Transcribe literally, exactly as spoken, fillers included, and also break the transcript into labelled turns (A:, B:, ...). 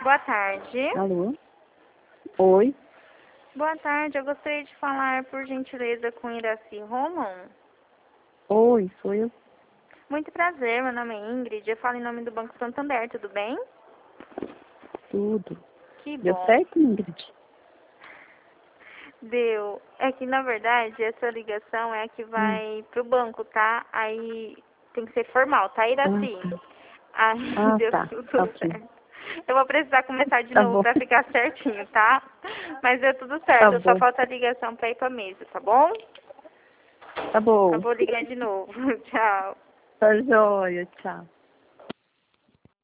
A: Boa tarde.
B: Alô? Oi?
A: Boa tarde, eu gostaria de falar, por gentileza, com Iraci Roman.
B: Oi, sou eu.
A: Muito prazer, meu nome é Ingrid, eu falo em nome do Banco Santander, tudo bem?
B: Tudo.
A: Que
B: Deu
A: bom.
B: certo, Ingrid?
A: Deu. É que, na verdade, essa ligação é a que
B: Hum.
A: vai pro banco, tá? Aí tem que ser formal, tá, Iraci?
B: Ah, tá.
A: Aí
B: Ah,
A: deu
B: tá.
A: tudo
B: Tá ok.
A: certo. Eu vou precisar começar de
B: Tá
A: novo
B: bom.
A: pra ficar certinho, tá? Mas deu tudo
B: Tá
A: certo, só
B: bom.
A: falta a ligação pra ir pra mesa, tá bom?
B: Tá
A: Eu
B: bom.
A: vou ligar de novo. Tchau.
B: Tá joia. Tchau.